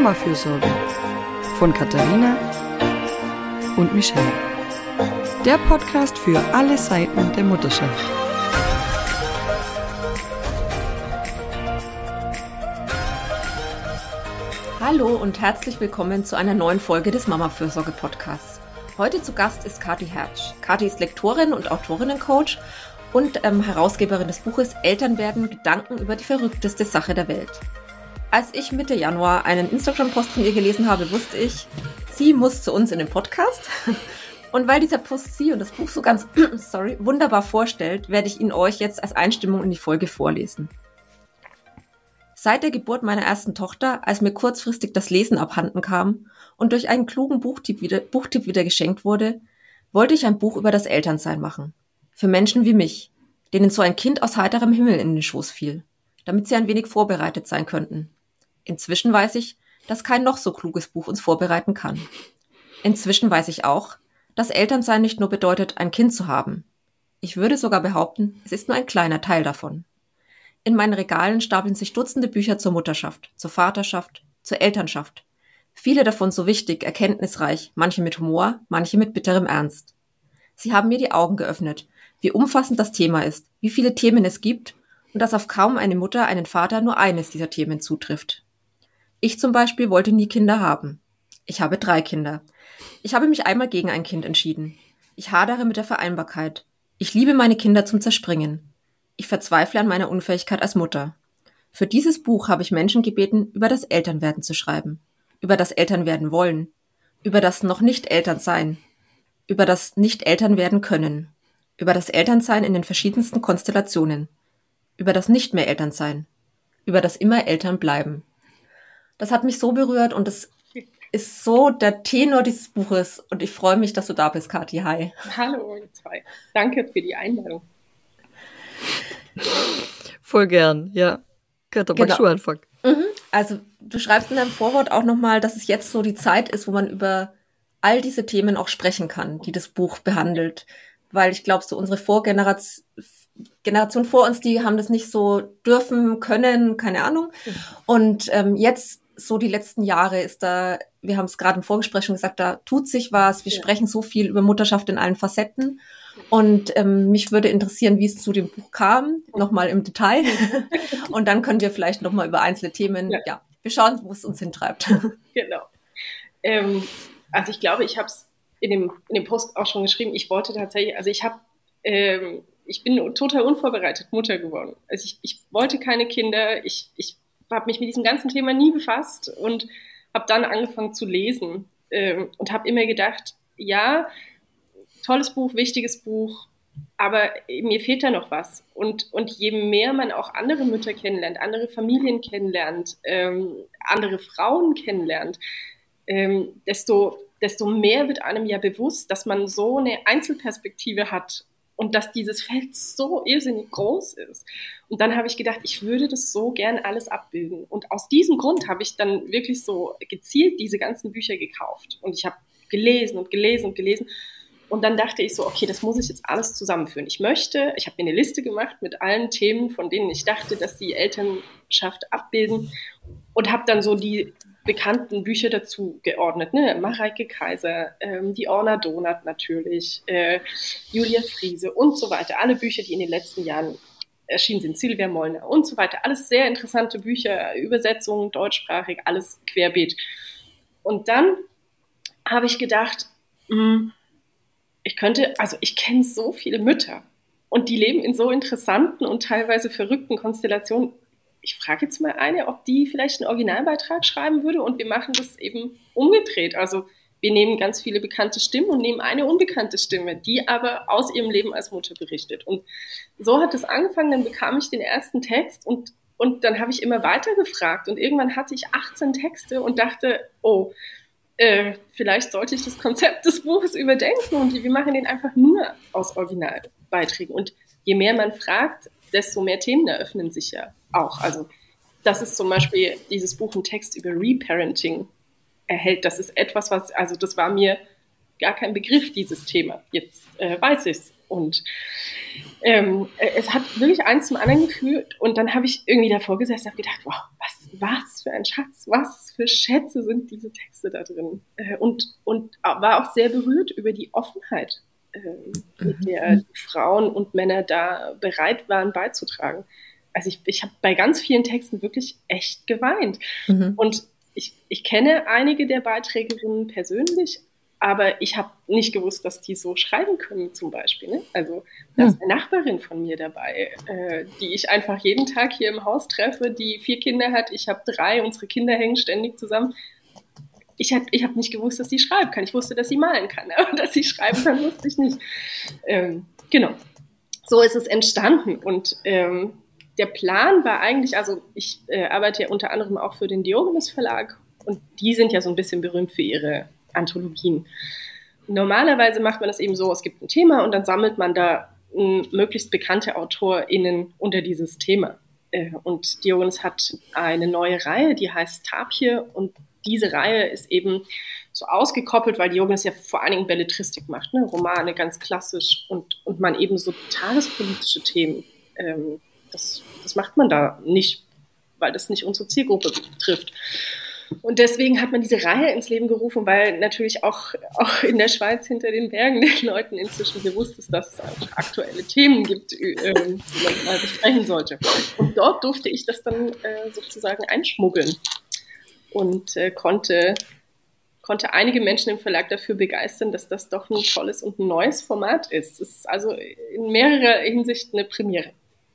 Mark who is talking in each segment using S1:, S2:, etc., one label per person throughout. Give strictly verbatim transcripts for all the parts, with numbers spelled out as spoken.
S1: Mamafürsorge von Katharina und Michelle. Der Podcast für alle Seiten der Mutterschaft.
S2: Hallo und herzlich willkommen zu einer neuen Folge des Mamafürsorge-Podcasts. Heute zu Gast ist Kathi Hertsch. Kathi ist Lektorin und Autorinnencoach und ähm, Herausgeberin des Buches Elternwerden – Gedanken über die verrückteste Sache der Welt. Als ich Mitte Januar einen Instagram-Post von ihr gelesen habe, wusste ich, sie muss zu uns in den Podcast. Und weil dieser Post sie und das Buch so ganz sorry, wunderbar vorstellt, werde ich ihn euch jetzt als Einstimmung in die Folge vorlesen. Seit der Geburt meiner ersten Tochter, als mir kurzfristig das Lesen abhanden kam und durch einen klugen Buchtipp wieder, Buchtipp wieder geschenkt wurde, wollte ich ein Buch über das Elternsein machen. Für Menschen wie mich, denen so ein Kind aus heiterem Himmel in den Schoß fiel, damit sie ein wenig vorbereitet sein könnten. Inzwischen weiß ich, dass kein noch so kluges Buch uns vorbereiten kann. Inzwischen weiß ich auch, dass Elternsein nicht nur bedeutet, ein Kind zu haben. Ich würde sogar behaupten, es ist nur ein kleiner Teil davon. In meinen Regalen stapeln sich Dutzende Bücher zur Mutterschaft, zur Vaterschaft, zur Elternschaft. Viele davon so wichtig, erkenntnisreich, manche mit Humor, manche mit bitterem Ernst. Sie haben mir die Augen geöffnet, wie umfassend das Thema ist, wie viele Themen es gibt und dass auf kaum eine Mutter, einen Vater nur eines dieser Themen zutrifft. Ich zum Beispiel wollte nie Kinder haben. Ich habe drei Kinder. Ich habe mich einmal gegen ein Kind entschieden. Ich hadere mit der Vereinbarkeit. Ich liebe meine Kinder zum Zerspringen. Ich verzweifle an meiner Unfähigkeit als Mutter. Für dieses Buch habe ich Menschen gebeten, über das Elternwerden zu schreiben, über das Elternwerden wollen, über das noch nicht Elternsein, über das nicht Eltern werden können, über das Elternsein in den verschiedensten Konstellationen, über das nicht mehr Elternsein, über das immer Eltern bleiben. Das hat mich so berührt und das ist so der Tenor dieses Buches und ich freue mich, dass du da bist, Kathi. Hi.
S3: Hallo, ihr zwei. Danke für die Einladung.
S1: Voll gern, ja. Katha, magst du anfangen?
S2: Mhm. Also du schreibst in deinem Vorwort auch nochmal, dass es jetzt so die Zeit ist, wo man über all diese Themen auch sprechen kann, die das Buch behandelt. Weil ich glaube, so unsere Vorgeneration Generation vor uns, die haben das nicht so dürfen, können, keine Ahnung. Und ähm, jetzt, so die letzten Jahre, ist da, wir haben es gerade im Vorgespräch schon gesagt, da tut sich was. Wir ja. sprechen so viel über Mutterschaft in allen Facetten. Und ähm, mich würde interessieren, wie es zu dem Buch kam, nochmal im Detail. Und dann können wir vielleicht nochmal über einzelne Themen, ja. ja, wir schauen, wo es uns hintreibt.
S3: Genau. Ähm, also ich glaube, ich habe es in dem, in dem Post auch schon geschrieben, ich wollte tatsächlich, also ich habe, ähm, ich bin total unvorbereitet Mutter geworden. Also ich, ich wollte keine Kinder, ich, ich habe mich mit diesem ganzen Thema nie befasst und habe dann angefangen zu lesen ähm, und habe immer gedacht, ja, tolles Buch, wichtiges Buch, aber mir fehlt da noch was. Und, und je mehr man auch andere Mütter kennenlernt, andere Familien kennenlernt, ähm, andere Frauen kennenlernt, ähm, desto, desto mehr wird einem ja bewusst, dass man so eine Einzelperspektive hat und dass dieses Feld so irrsinnig groß ist. Und dann habe ich gedacht, ich würde das so gern alles abbilden. Und aus diesem Grund habe ich dann wirklich so gezielt diese ganzen Bücher gekauft. Und ich habe gelesen und gelesen und gelesen. Und dann dachte ich so, okay, das muss ich jetzt alles zusammenführen. Ich möchte, ich habe mir eine Liste gemacht mit allen Themen, von denen ich dachte, dass die Elternschaft abbilden. Und habe dann so die bekannten Bücher dazu geordnet, ne? Mareike Kaiser, ähm, die Orna Donath natürlich, äh, Julia Friese und so weiter. Alle Bücher, die in den letzten Jahren erschienen sind, Silvia Mollner und so weiter. Alles sehr interessante Bücher, Übersetzungen, deutschsprachig, alles querbeet. Und dann habe ich gedacht, mh, ich könnte, also ich kenne so viele Mütter und die leben in so interessanten und teilweise verrückten Konstellationen. Ich frage jetzt mal eine, ob die vielleicht einen Originalbeitrag schreiben würde und wir machen das eben umgedreht. Also wir nehmen ganz viele bekannte Stimmen und nehmen eine unbekannte Stimme, die aber aus ihrem Leben als Mutter berichtet. Und so hat es angefangen, dann bekam ich den ersten Text und, und dann habe ich immer weiter gefragt und irgendwann hatte ich achtzehn Texte und dachte, oh, äh, vielleicht sollte ich das Konzept des Buches überdenken und wir machen den einfach nur aus Originalbeiträgen. Und je mehr man fragt, desto mehr Themen eröffnen sich ja auch. Also das ist zum Beispiel dieses Buch, ein Text über Reparenting erhält. Das ist etwas, was, also das war mir gar kein Begriff, dieses Thema. Jetzt äh, weiß ich es. Und ähm, es hat wirklich eins zum anderen geführt. Und dann habe ich irgendwie davor gesessen und habe gedacht, wow, was, was für ein Schatz, was für Schätze sind diese Texte da drin. Äh, und, und war auch sehr berührt über die Offenheit, äh, mit der die Frauen und Männer da bereit waren beizutragen. Also ich, ich habe bei ganz vielen Texten wirklich echt geweint. Mhm. Und ich, ich kenne einige der Beiträgerinnen persönlich, aber ich habe nicht gewusst, dass die so schreiben können zum Beispiel. Ne? Also da ist eine Nachbarin von mir dabei, äh, die ich einfach jeden Tag hier im Haus treffe, die vier Kinder hat. Ich habe drei, unsere Kinder hängen ständig zusammen. Ich habe ich hab nicht gewusst, dass sie schreiben kann. Ich wusste, dass sie malen kann, aber dass sie schreiben kann, wusste ich nicht. Ähm, genau, so ist es entstanden. Und ähm, der Plan war eigentlich, also ich äh, arbeite ja unter anderem auch für den Diogenes Verlag und die sind ja so ein bisschen berühmt für ihre Anthologien. Normalerweise macht man das eben so, es gibt ein Thema und dann sammelt man da m, möglichst bekannte AutorInnen unter dieses Thema. Äh, und Diogenes hat eine neue Reihe, die heißt Tapie und diese Reihe ist eben so ausgekoppelt, weil Diogenes ja vor allen Dingen Belletristik macht, ne? Romane ganz klassisch und, und man eben so tagespolitische Themen, ähm, das, das macht man da nicht, weil das nicht unsere Zielgruppe betrifft. Und deswegen hat man diese Reihe ins Leben gerufen, weil natürlich auch, auch in der Schweiz hinter den Bergen den Leuten inzwischen bewusst ist, dass es einfach aktuelle Themen gibt, äh, die man mal besprechen sollte. Und dort durfte ich das dann äh, sozusagen einschmuggeln und äh, konnte, konnte einige Menschen im Verlag dafür begeistern, dass das doch ein tolles und ein neues Format ist. Es ist also in mehrerer Hinsicht eine Premiere.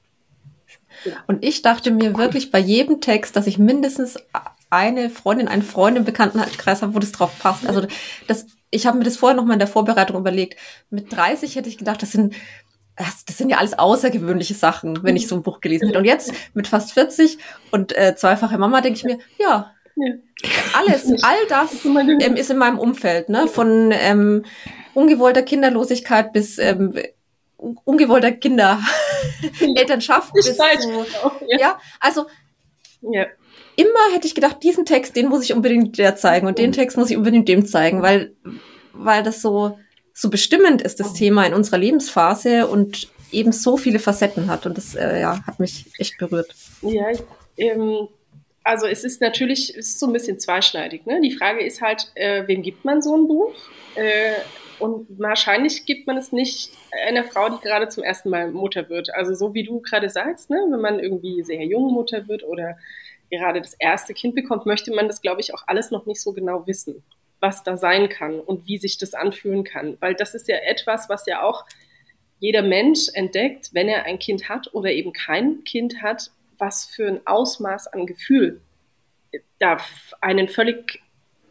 S2: Und ich dachte mir wirklich bei jedem Text, dass ich mindestens eine Freundin, einen Freund im Bekanntenkreis habe, wo das drauf passt. Also das, ich habe mir das vorher noch mal in der Vorbereitung überlegt. Mit dreißig hätte ich gedacht, das sind, das, das sind ja alles außergewöhnliche Sachen, wenn ich so ein Buch gelesen hätte. Und jetzt mit fast vierzig und äh, zweifache Mama denke ich mir, ja, ja. alles, all das ähm, ist in meinem Umfeld, ne? Von ähm, ungewollter Kinderlosigkeit bis ähm, ungewollter Kinder, Elternschaft bis so, ja. ja, also ja. Immer hätte ich gedacht, diesen Text, den muss ich unbedingt der zeigen und den Text muss ich unbedingt dem zeigen, weil, weil das so, so bestimmend ist, das Thema in unserer Lebensphase und eben so viele Facetten hat und das äh, ja, hat mich echt berührt.
S3: Ja, ähm, also es ist natürlich, es ist so ein bisschen zweischneidig, ne? Die Frage ist halt, äh, wem gibt man so ein Buch? Äh, und wahrscheinlich gibt man es nicht einer Frau, die gerade zum ersten Mal Mutter wird. Also so wie du gerade sagst, ne? Wenn man irgendwie sehr jung Mutter wird oder gerade das erste Kind bekommt, möchte man das, glaube ich, auch alles noch nicht so genau wissen, was da sein kann und wie sich das anfühlen kann. Weil das ist ja etwas, was ja auch jeder Mensch entdeckt, wenn er ein Kind hat oder eben kein Kind hat, was für ein Ausmaß an Gefühl da einen völlig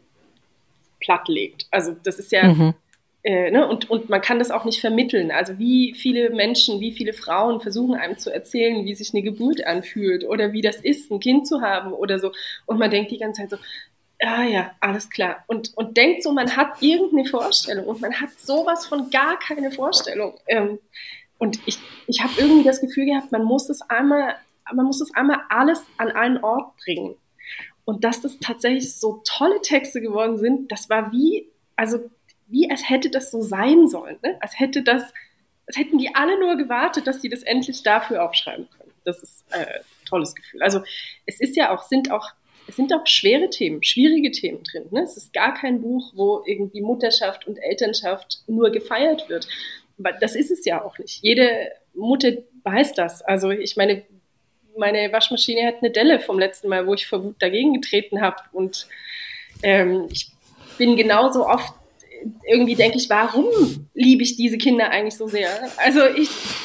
S3: platt legt. Also das ist ja... Mhm. Äh, ne? und, und man kann das auch nicht vermitteln. Also wie viele Menschen, wie viele Frauen versuchen einem zu erzählen, wie sich eine Geburt anfühlt oder wie das ist, ein Kind zu haben oder so. Und man denkt die ganze Zeit so, ah ja, alles klar. Und, und denkt so, man hat irgendeine Vorstellung und man hat sowas von gar keine Vorstellung. Ähm, und ich, ich habe irgendwie das Gefühl gehabt, man muss es einmal, man muss es einmal alles an einen Ort bringen. Und dass das tatsächlich so tolle Texte geworden sind, das war wie, also wie als hätte das so sein sollen, ne? Als hätte das, als hätten die alle nur gewartet, dass sie das endlich dafür aufschreiben können. Das ist äh, ein tolles Gefühl. Also es ist ja auch, sind auch, es sind auch schwere Themen, schwierige Themen drin, ne? Es ist gar kein Buch, wo irgendwie Mutterschaft und Elternschaft nur gefeiert wird. Aber das ist es ja auch nicht. Jede Mutter weiß das. Also ich meine, meine Waschmaschine hat eine Delle vom letzten Mal, wo ich vor Wut dagegen getreten habe. Und ähm, ich bin genauso oft irgendwie denke ich, warum liebe ich diese Kinder eigentlich so sehr? Also ich,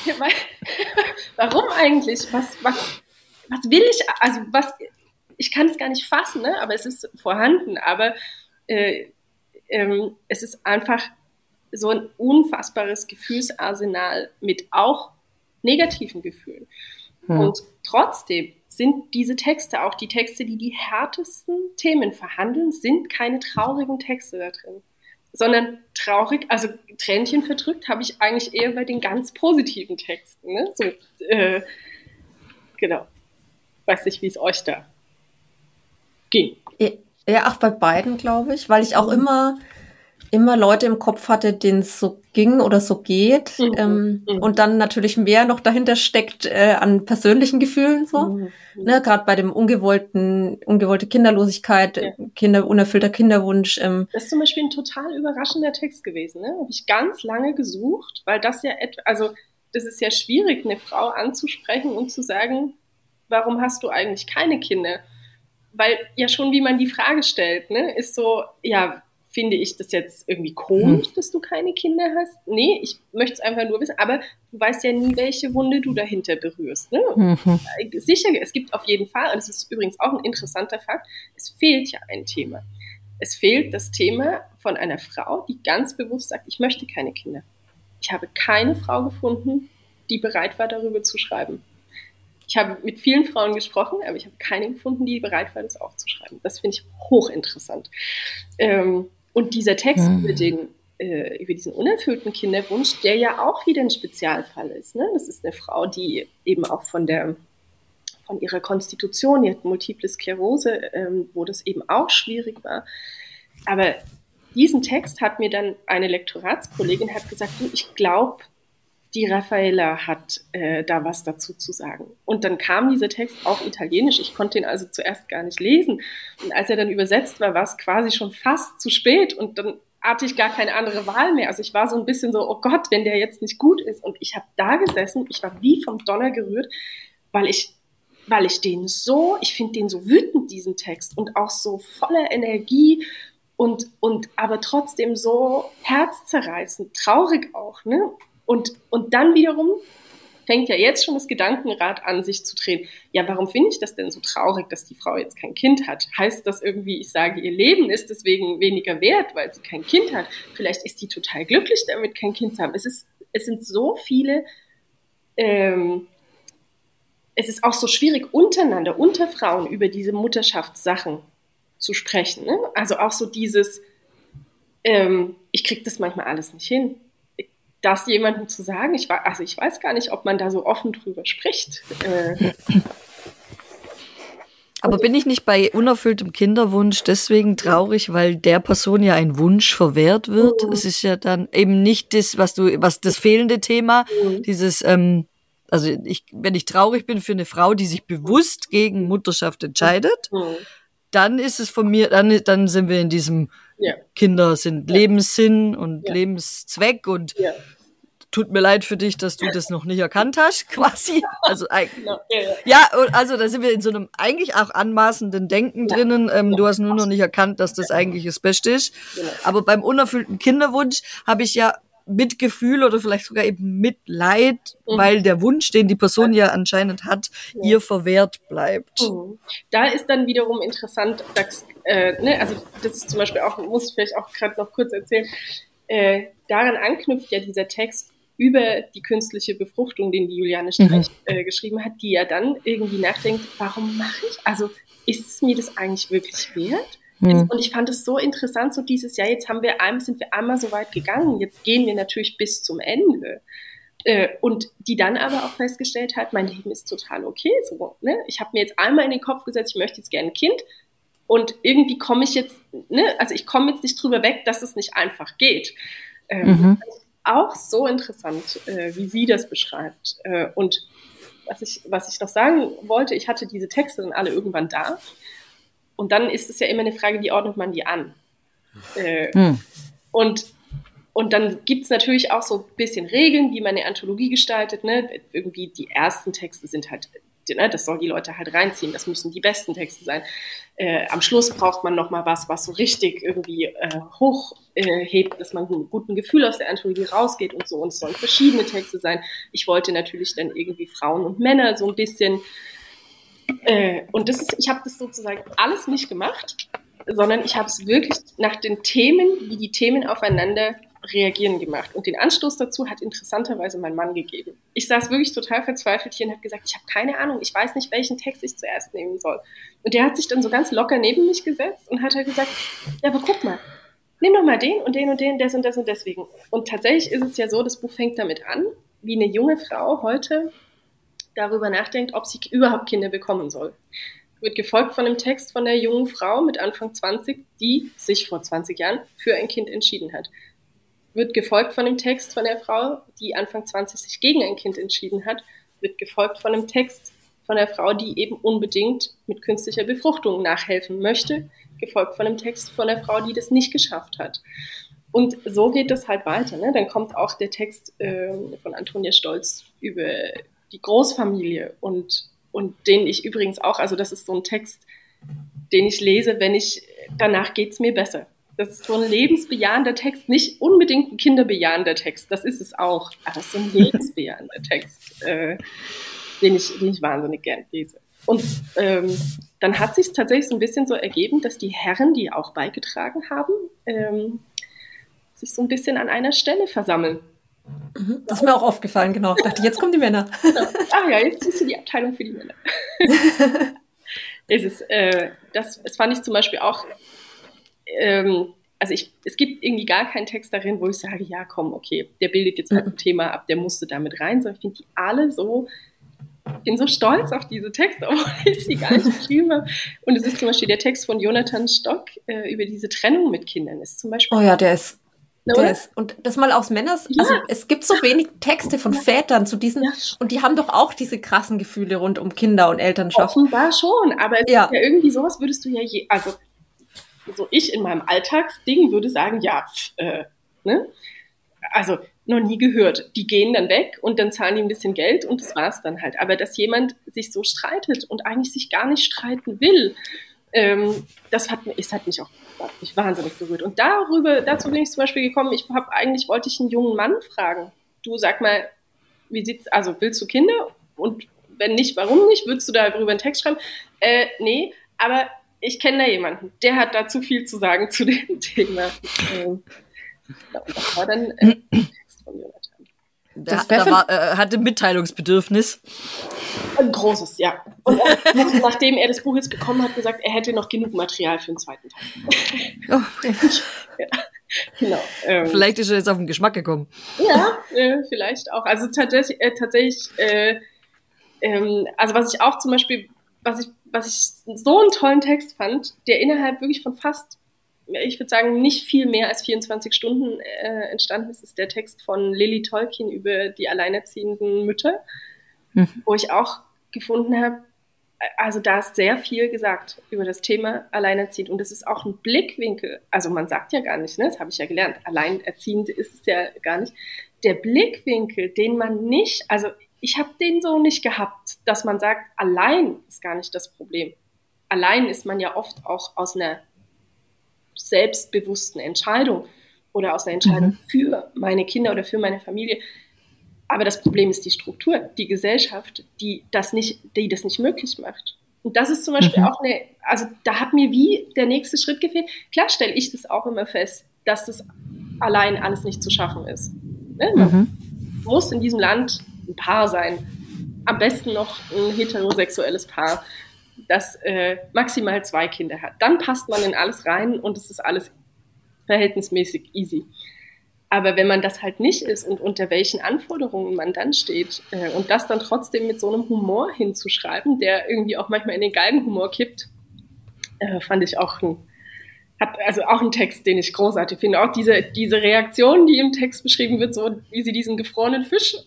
S3: warum eigentlich? Was, was, was will ich? Also was, ich kann es gar nicht fassen, ne? Aber es ist vorhanden. Aber äh, ähm, es ist einfach so ein unfassbares Gefühlsarsenal mit auch negativen Gefühlen. Hm. Und trotzdem sind diese Texte, auch die Texte, die die härtesten Themen verhandeln, sind keine traurigen Texte da drin. Sondern traurig, also Tränchen verdrückt, habe ich eigentlich eher bei den ganz positiven Texten. Ne? So, äh, genau. Weiß nicht, wie es euch da ging.
S2: Ja, auch bei beiden, glaube ich, weil ich auch immer, immer Leute im Kopf hatte, denen es so ging oder so geht. Mhm. Ähm, mhm. Und dann natürlich mehr noch dahinter steckt äh, an persönlichen Gefühlen, so. Mhm. Ne, gerade bei dem ungewollten, ungewollte Kinderlosigkeit, ja. Kinder, unerfüllter Kinderwunsch. Ähm.
S3: Das ist zum Beispiel ein total überraschender Text gewesen, ne? Habe ich ganz lange gesucht, weil das ja etwa, also das ist ja schwierig, eine Frau anzusprechen und zu sagen, warum hast du eigentlich keine Kinder? Weil ja schon, wie man die Frage stellt, ne, ist so, ja, finde ich das jetzt irgendwie komisch, hm. dass du keine Kinder hast? Nee, ich möchte es einfach nur wissen, aber du weißt ja nie, welche Wunde du dahinter berührst. Ne? Mhm. Sicher, es gibt auf jeden Fall, und das ist übrigens auch ein interessanter Fakt, es fehlt ja ein Thema. Es fehlt das Thema von einer Frau, die ganz bewusst sagt, ich möchte keine Kinder. Ich habe keine Frau gefunden, die bereit war, darüber zu schreiben. Ich habe mit vielen Frauen gesprochen, aber ich habe keine gefunden, die bereit war, das aufzuschreiben. Das finde ich hochinteressant. Ähm, und dieser Text mhm. über, den, äh, über diesen unerfüllten Kinderwunsch, der ja auch wieder ein Spezialfall ist. Ne? Das ist eine Frau, die eben auch von, der, von ihrer Konstitution, die hat Multiple Sklerose, ähm, wo das eben auch schwierig war. Aber diesen Text hat mir dann eine Lektoratskollegin hat gesagt, du, ich glaube, die Raffaella hat äh, da was dazu zu sagen. Und dann kam dieser Text auf Italienisch. Ich konnte ihn also zuerst gar nicht lesen. Und als er dann übersetzt war, war es quasi schon fast zu spät. Und dann hatte ich gar keine andere Wahl mehr. Also ich war so ein bisschen so, oh Gott, wenn der jetzt nicht gut ist. Und ich habe da gesessen, ich war wie vom Donner gerührt, weil ich, weil ich den so, ich finde den so wütend, diesen Text. Und auch so voller Energie und, und aber trotzdem so herzzerreißend, traurig auch, ne? Und, und dann wiederum fängt ja jetzt schon das Gedankenrad an, sich zu drehen. Ja, warum finde ich das denn so traurig, dass die Frau jetzt kein Kind hat? Heißt das irgendwie, ich sage, ihr Leben ist deswegen weniger wert, weil sie kein Kind hat? Vielleicht ist die total glücklich damit, kein Kind zu haben. Es ist, es sind so viele, ähm, es ist auch so schwierig, untereinander, unter Frauen über diese Mutterschaftssachen zu sprechen. Ne? Also auch so dieses, ähm, ich kriege das manchmal alles nicht hin. Das jemandem zu sagen, ich, also ich weiß gar nicht, ob man da so offen drüber spricht. Äh.
S1: Aber bin ich nicht bei unerfülltem Kinderwunsch deswegen traurig, weil der Person ja ein Wunsch verwehrt wird? Mhm. Es ist ja dann eben nicht das, was du, was das fehlende Thema, mhm. dieses, ähm, also ich, wenn ich traurig bin für eine Frau, die sich bewusst gegen Mutterschaft entscheidet, mhm. dann ist es von mir, dann, dann sind wir in diesem ja. Kinder sind ja. Lebenssinn und ja. Lebenszweck und ja. tut mir leid für dich, dass du das noch nicht erkannt hast, quasi. Also, genau. ja, ja. ja, also da sind wir in so einem eigentlich auch anmaßenden Denken ja. drinnen. Ähm, ja. Du hast nur noch nicht erkannt, dass das eigentlich das Beste ist. Genau. Aber beim unerfüllten Kinderwunsch habe ich ja Mitgefühl oder vielleicht sogar eben Mitleid, mhm. weil der Wunsch, den die Person ja anscheinend hat, ja. ihr verwehrt bleibt.
S3: Mhm. Da ist dann wiederum interessant, dass, äh, ne, also das ist zum Beispiel auch, muss ich vielleicht auch gerade noch kurz erzählen, äh, daran anknüpft ja dieser Text über die künstliche Befruchtung, den die Juliane Streich mhm. äh, geschrieben hat, die ja dann irgendwie nachdenkt, warum mache ich, also ist es mir das eigentlich wirklich wert? Mhm. Und ich fand es so interessant, so dieses Jahr, jetzt haben wir einmal, sind wir einmal so weit gegangen, jetzt gehen wir natürlich bis zum Ende. Äh, und die dann aber auch festgestellt hat, mein Leben ist total okay. So, ne? Ich habe mir jetzt einmal in den Kopf gesetzt, ich möchte jetzt gerne ein Kind. Und irgendwie komme ich jetzt, ne, also ich komme jetzt nicht drüber weg, dass es nicht einfach geht. Ähm, mhm. Auch so interessant, äh, wie sie das beschreibt. Äh, und was ich, was ich noch sagen wollte, ich hatte diese Texte dann alle irgendwann da. Und dann ist es ja immer eine Frage, wie ordnet man die an? Äh, hm. Und Und dann gibt es natürlich auch so ein bisschen Regeln, wie man eine Anthologie gestaltet. Ne? Irgendwie die ersten Texte sind halt, ne, das soll die Leute halt reinziehen, das müssen die besten Texte sein. Äh, am Schluss braucht man nochmal was, was so richtig irgendwie äh, hochhebt, äh, dass man mit einem guten Gefühl aus der Anthologie rausgeht und so. Und es sollen verschiedene Texte sein. Ich wollte natürlich dann irgendwie Frauen und Männer so ein bisschen. Äh, und das ist, ich habe das sozusagen alles nicht gemacht, sondern ich habe es wirklich nach den Themen, wie die Themen aufeinander reagieren gemacht. Und den Anstoß dazu hat interessanterweise mein Mann gegeben. Ich saß wirklich total verzweifelt hier und habe gesagt, ich habe keine Ahnung, ich weiß nicht, welchen Text ich zuerst nehmen soll. Und der hat sich dann so ganz locker neben mich gesetzt und hat halt gesagt, ja, aber guck mal, nimm doch mal den und den und den, das und das und deswegen. Und tatsächlich ist es ja so, das Buch fängt damit an, wie eine junge Frau heute darüber nachdenkt, ob sie überhaupt Kinder bekommen soll. Wird gefolgt von einem Text von einer jungen Frau mit Anfang zwanzig, die sich vor zwanzig Jahren für ein Kind entschieden hat. wird gefolgt von dem Text von der Frau, die Anfang zwanzig sich gegen ein Kind entschieden hat, wird gefolgt von einem Text von der Frau, die eben unbedingt mit künstlicher Befruchtung nachhelfen möchte, gefolgt von einem Text von der Frau, die das nicht geschafft hat. Und so geht das halt weiter. Ne? Dann kommt auch der Text äh, von Antonia Stolz über die Großfamilie und, und den ich übrigens auch, also das ist so ein Text, den ich lese, wenn ich, danach geht es mir besser. Das ist so ein lebensbejahender Text, nicht unbedingt ein kinderbejahender Text, das ist es auch, aber es ist so ein lebensbejahender Text, äh, den, ich, den ich wahnsinnig gern lese. Und ähm, dann hat sich tatsächlich so ein bisschen so ergeben, dass die Herren, die auch beigetragen haben, ähm, sich so ein bisschen an einer Stelle versammeln.
S2: Das ist mir auch aufgefallen, genau. Ich dachte, jetzt kommen die Männer.
S3: Genau. Ach ja, jetzt ist die Abteilung für die Männer. es, ist, äh, das, das fand ich zum Beispiel auch, ähm, also ich, es gibt irgendwie gar keinen Text darin, wo ich sage, ja komm, okay, der bildet jetzt halt ein Thema ab, der musste damit rein, sondern ich finde die alle so, ich bin so stolz auf diese Texte, obwohl ich sie gar nicht geschrieben habe. Und es ist zum Beispiel der Text von Jonathan Stock äh, über diese Trennung mit Kindern. Ist zum Beispiel
S2: oh ja, der ist
S3: Der
S2: ist, und das mal aus Männers, ja. Also es gibt so wenig Texte von
S3: ja.
S2: Vätern zu diesen, ja. Und die haben doch auch diese krassen Gefühle rund um Kinder und Elternschaft.
S3: Offenbar schon, aber
S2: ja.
S3: ja irgendwie sowas würdest du ja je, also so ich in meinem Alltagsding würde sagen, ja, pf, äh, ne? Also noch nie gehört. Die gehen dann weg und dann zahlen die ein bisschen Geld und das war's dann halt. Aber dass jemand sich so streitet und eigentlich sich gar nicht streiten will, ähm, das hat, das hat mich auch hat mich wahnsinnig berührt. Und darüber, dazu bin ich zum Beispiel gekommen, ich habe eigentlich, wollte ich einen jungen Mann fragen, du sag mal, wie sieht's, also willst du Kinder? Und wenn nicht, warum nicht? Würdest du darüber einen Text schreiben? Äh, nee, aber ich kenne da jemanden, der hat dazu viel zu sagen zu dem Thema. Ähm, ja, und das war dann äh, ein Text von Jonathan.
S1: Das da war, äh, hatte Mitteilungsbedürfnis.
S3: Ein großes, ja. Und er, nachdem er das Buch jetzt bekommen hat, gesagt, er hätte noch genug Material für den zweiten Teil.
S1: Oh.
S3: ja, genau. Ähm,
S1: vielleicht ist er jetzt auf den Geschmack gekommen.
S3: Ja, äh, vielleicht auch. Also tatsächlich, äh, tatsächlich äh, ähm, also was ich auch zum Beispiel, was ich, was ich so einen tollen Text fand, der innerhalb wirklich von fast, ich würde sagen, nicht viel mehr als vierundzwanzig Stunden äh, entstanden ist, ist der Text von Lily Tolkien über die alleinerziehenden Mütter, mhm. wo ich auch gefunden habe, also da ist sehr viel gesagt über das Thema Alleinerziehend und das ist auch ein Blickwinkel, also man sagt ja gar nicht, ne, das habe ich ja gelernt, Alleinerziehend ist es ja gar nicht, der Blickwinkel, den man nicht, also ich habe den so nicht gehabt, dass man sagt, allein ist gar nicht das Problem. Allein ist man ja oft auch aus einer selbstbewussten Entscheidung oder aus einer Entscheidung mhm. für meine Kinder oder für meine Familie. Aber das Problem ist die Struktur, die Gesellschaft, die das nicht, die das nicht möglich macht. Und das ist zum Beispiel mhm. auch eine, also da hat mir wie der nächste Schritt gefehlt. Klar stelle ich das auch immer fest, dass das allein alles nicht zu schaffen ist. Ne? Man mhm. muss in diesem Land ein Paar sein. Am besten noch ein heterosexuelles Paar, das äh, maximal zwei Kinder hat. Dann passt man in alles rein und es ist alles verhältnismäßig easy. Aber wenn man das halt nicht ist und unter welchen Anforderungen man dann steht äh, und das dann trotzdem mit so einem Humor hinzuschreiben, der irgendwie auch manchmal in den Galgenhumor kippt, äh, fand ich auch ein, hat also auch ein Text, den ich großartig finde. Auch diese, diese Reaktion, die im Text beschrieben wird, so wie sie diesen gefrorenen Fisch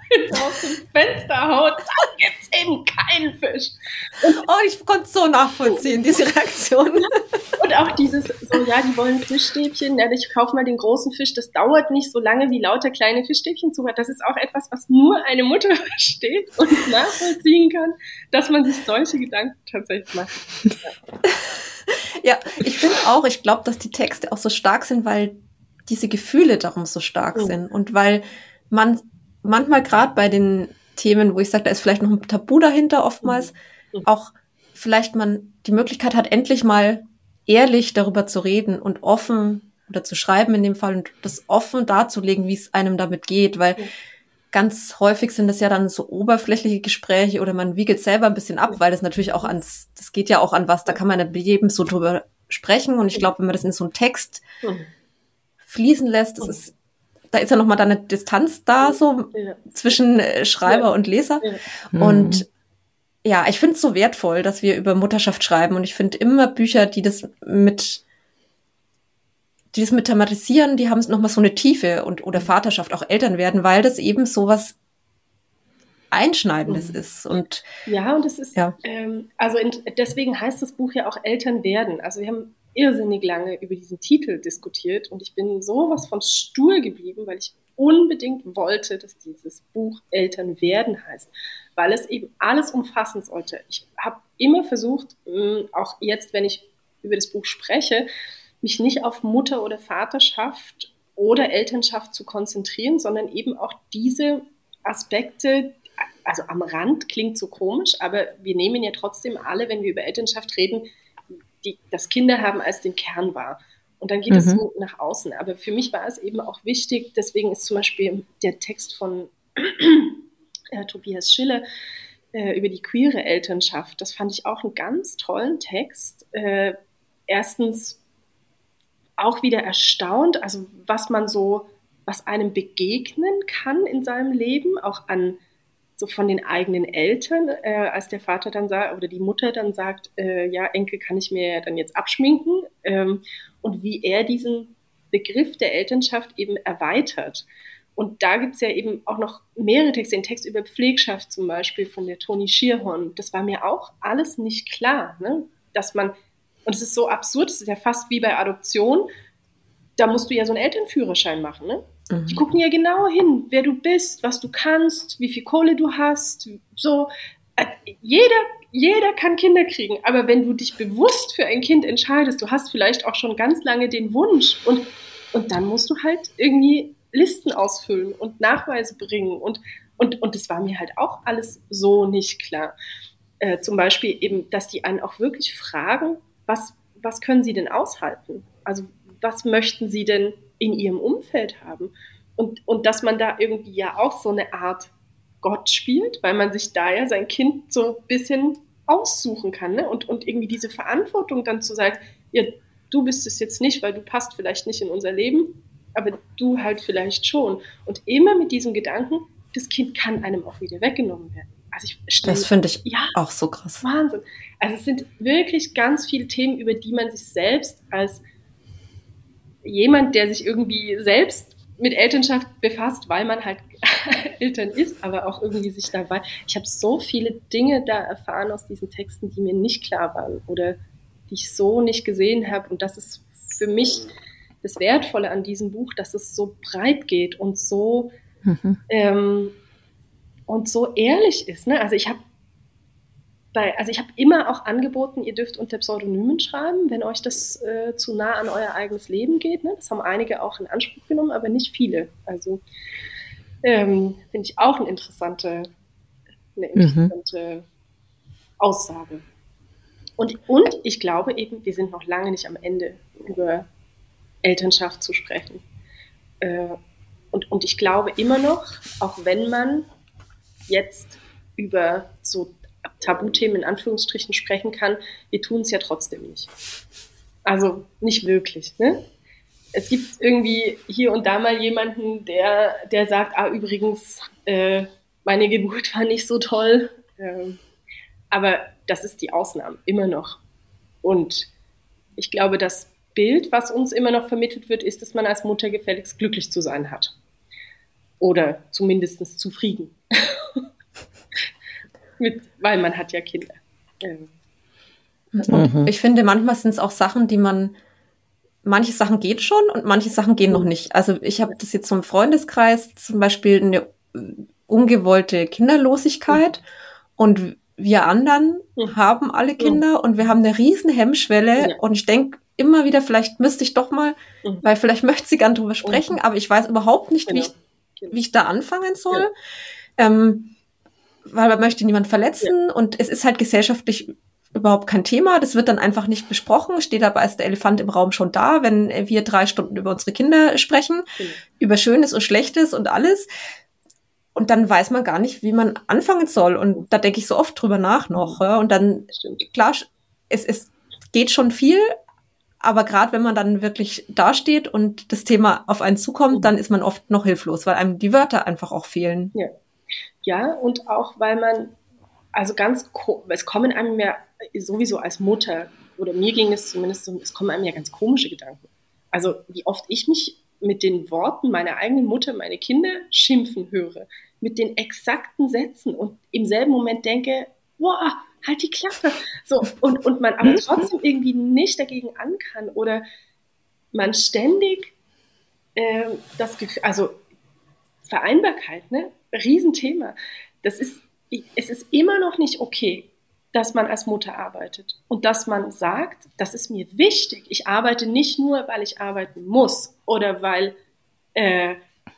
S3: aus dem Fenster haut, da gibt's eben keinen Fisch.
S2: Und oh, ich konnte es so nachvollziehen, diese Reaktion.
S3: Und auch dieses, so, ja, die wollen Fischstäbchen, ja, ich kaufe mal den großen Fisch, das dauert nicht so lange, wie lauter kleine Fischstäbchen zu. Das ist auch etwas, was nur eine Mutter versteht und nachvollziehen kann, dass man sich solche Gedanken tatsächlich macht. Ja,
S2: ja, ich finde auch, ich glaube, dass die Texte auch so stark sind, weil diese Gefühle darum so stark mhm. sind und weil man manchmal gerade bei den Themen, wo ich sage, da ist vielleicht noch ein Tabu dahinter oftmals, mhm. auch vielleicht man die Möglichkeit hat, endlich mal ehrlich darüber zu reden und offen oder zu schreiben in dem Fall und das offen darzulegen, wie es einem damit geht, weil mhm. ganz häufig sind das ja dann so oberflächliche Gespräche oder man wiegelt selber ein bisschen ab, weil das natürlich auch ans, das geht ja auch an was, da kann man nicht bei jedem so drüber sprechen und ich glaube, wenn man das in so einen Text mhm. fließen lässt, das ist da ist ja nochmal da eine Distanz da, so ja. zwischen äh, Schreiber ja. und Leser. Ja. Und ja, ich finde es so wertvoll, dass wir über Mutterschaft schreiben. Und ich finde immer Bücher, die das mit die das mit thematisieren, die haben nochmal so eine Tiefe und oder Vaterschaft, auch Eltern werden, weil das eben so was Einschneidendes mhm. ist. Und
S3: ja, und es ist, ja. ähm, also in, deswegen heißt das Buch ja auch Eltern werden. Also wir haben irrsinnig lange über diesen Titel diskutiert und ich bin sowas von stur geblieben, weil ich unbedingt wollte, dass dieses Buch Eltern werden heißt, weil es eben alles umfassen sollte. Ich habe immer versucht, auch jetzt, wenn ich über das Buch spreche, mich nicht auf Mutter- oder Vaterschaft oder Elternschaft zu konzentrieren, sondern eben auch diese Aspekte, also am Rand klingt so komisch, aber wir nehmen ja trotzdem alle, wenn wir über Elternschaft reden, die, das Kinder haben als den Kern wahr. Und dann geht mhm. es so nach außen. Aber für mich war es eben auch wichtig, deswegen ist zum Beispiel der Text von äh, Tobias Schiller äh, über die queere Elternschaft, das fand ich auch einen ganz tollen Text. Äh, erstens auch wieder erstaunt, also was man so, was einem begegnen kann in seinem Leben, auch an so von den eigenen Eltern, äh, als der Vater dann sagt, oder die Mutter dann sagt, äh, ja, Enkel, kann ich mir dann jetzt abschminken? Ähm, und wie er diesen Begriff der Elternschaft eben erweitert. Und da gibt es ja eben auch noch mehrere Texte, den Text über Pflegschaft zum Beispiel von der Toni Schierhorn. Das war mir auch alles nicht klar, ne? Dass man, und es ist so absurd, es ist ja fast wie bei Adoption, da musst du ja so einen Elternführerschein machen, ne? Mhm. Die gucken ja genau hin, wer du bist, was du kannst, wie viel Kohle du hast, so. Jeder, jeder kann Kinder kriegen, aber wenn du dich bewusst für ein Kind entscheidest, du hast vielleicht auch schon ganz lange den Wunsch und, und dann musst du halt irgendwie Listen ausfüllen und Nachweise bringen und, und, und das war mir halt auch alles so nicht klar. Äh, zum Beispiel eben, dass die einen auch wirklich fragen, was, was können sie denn aushalten? Also was möchten sie denn in ihrem Umfeld haben? Und, und dass man da irgendwie ja auch so eine Art Gott spielt, weil man sich da ja sein Kind so ein bisschen aussuchen kann, ne? Und, und irgendwie diese Verantwortung dann zu sagen, ja, du bist es jetzt nicht, weil du passt vielleicht nicht in unser Leben, aber du halt vielleicht schon. Und immer mit diesem Gedanken, das Kind kann einem auch wieder weggenommen werden. Also ich stelle,
S2: das finde ich ja, auch so krass.
S3: Wahnsinn. Also es sind wirklich ganz viele Themen, über die man sich selbst als jemand, der sich irgendwie selbst mit Elternschaft befasst, weil man halt Eltern ist, aber auch irgendwie sich dabei. Ich habe so viele Dinge da erfahren aus diesen Texten, die mir nicht klar waren oder die ich so nicht gesehen habe. Und das ist für mich das Wertvolle an diesem Buch, dass es so breit geht und so mhm. ähm, und so ehrlich ist. Ne? Also ich habe Bei, also ich habe immer auch angeboten, ihr dürft unter Pseudonymen schreiben, wenn euch das äh, zu nah an euer eigenes Leben geht. Ne? Das haben einige auch in Anspruch genommen, aber nicht viele. Also ähm, finde ich auch eine interessante, eine interessante mhm. Aussage. Und, und ich glaube eben, wir sind noch lange nicht am Ende, über Elternschaft zu sprechen. Äh, und, und ich glaube immer noch, auch wenn man jetzt über so Tabuthemen in Anführungsstrichen sprechen kann, wir tun es ja trotzdem nicht. Also nicht wirklich. Ne? Es gibt irgendwie hier und da mal jemanden, der, der sagt, ah übrigens, äh, meine Geburt war nicht so toll. Ähm, aber das ist die Ausnahme, immer noch. Und ich glaube, das Bild, was uns immer noch vermittelt wird, ist, dass man als Mutter gefälligst glücklich zu sein hat. Oder zumindest zufrieden. Mit, weil man hat ja Kinder. Ähm,
S2: und ich finde, manchmal sind es auch Sachen, die man, manche Sachen geht schon und manche Sachen gehen noch nicht. Also ich habe das jetzt zum Freundeskreis, zum Beispiel eine ungewollte Kinderlosigkeit mhm. und wir anderen mhm. haben alle Kinder mhm. und wir haben eine riesen Hemmschwelle ja. und ich denke immer wieder, vielleicht müsste ich doch mal, mhm. weil vielleicht möchte sie gern drüber sprechen, mhm. aber ich weiß überhaupt nicht, genau. wie, ich, wie ich da anfangen soll. Ja. Ähm, weil man möchte niemand verletzen ja. und es ist halt gesellschaftlich überhaupt kein Thema. Das wird dann einfach nicht besprochen, steht aber als der Elefant im Raum schon da, wenn wir drei Stunden über unsere Kinder sprechen, mhm. über Schönes und Schlechtes und alles. Und dann weiß man gar nicht, wie man anfangen soll. Und da denke ich so oft drüber nach noch. Ja? Und dann, klar, es, es geht schon viel, aber gerade wenn man dann wirklich dasteht und das Thema auf einen zukommt, mhm. dann ist man oft noch hilflos, weil einem die Wörter einfach auch fehlen.
S3: Ja. Ja, und auch, weil man, also ganz, es kommen einem ja sowieso als Mutter, oder mir ging es zumindest so, es kommen einem ja ganz komische Gedanken. Also wie oft ich mich mit den Worten meiner eigenen Mutter, meine Kinder schimpfen höre, mit den exakten Sätzen und im selben Moment denke, boah, halt die Klappe. So, und, und man aber trotzdem irgendwie nicht dagegen an kann oder man ständig äh, das Gefühl, also Vereinbarkeit, ne? Riesenthema. Das ist, es ist immer noch nicht okay, dass man als Mutter arbeitet und dass man sagt, das ist mir wichtig. Ich arbeite nicht nur, weil ich arbeiten muss oder weil äh,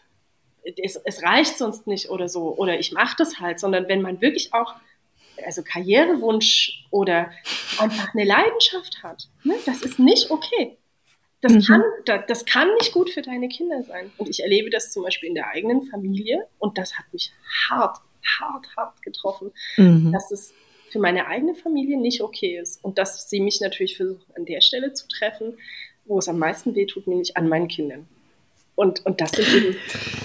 S3: es, es reicht sonst nicht oder so oder ich mache das halt, sondern wenn man wirklich auch also Karrierewunsch oder einfach eine Leidenschaft hat, ne, das ist nicht okay. Das, mhm. kann, das, das kann nicht gut für deine Kinder sein. Und ich erlebe das zum Beispiel in der eigenen Familie und das hat mich hart, hart, hart getroffen, mhm. dass es für meine eigene Familie nicht okay ist und dass sie mich natürlich versuchen, an der Stelle zu treffen, wo es am meisten wehtut, nämlich an meinen Kindern. Und, und das sind eben,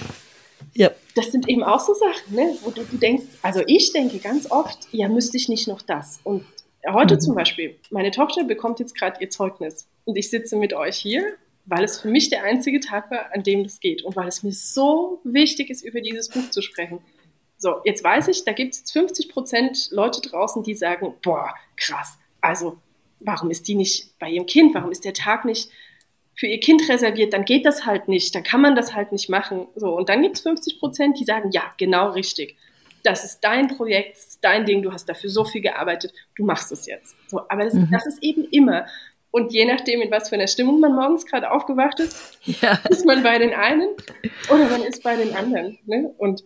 S3: ja. das sind eben auch so Sachen, ne, wo du, du denkst, also ich denke ganz oft, ja, müsste ich nicht noch das. Und heute mhm. zum Beispiel, meine Tochter bekommt jetzt gerade ihr Zeugnis und ich sitze mit euch hier, weil es für mich der einzige Tag war, an dem das geht und weil es mir so wichtig ist, über dieses Buch zu sprechen. So, jetzt weiß ich, da gibt es fünfzig Prozent Leute draußen, die sagen, boah, krass, also warum ist die nicht bei ihrem Kind, warum ist der Tag nicht für ihr Kind reserviert, dann geht das halt nicht, dann kann man das halt nicht machen. So, und dann gibt es fünfzig Prozent, die sagen, ja, genau richtig, das ist dein Projekt, das ist dein Ding, du hast dafür so viel gearbeitet, du machst es jetzt. So, aber das, mhm. das ist eben immer. Und je nachdem, in was für einer Stimmung man morgens gerade aufgewacht ist, ja. ist man bei den einen oder man ist bei den anderen. Ne? Und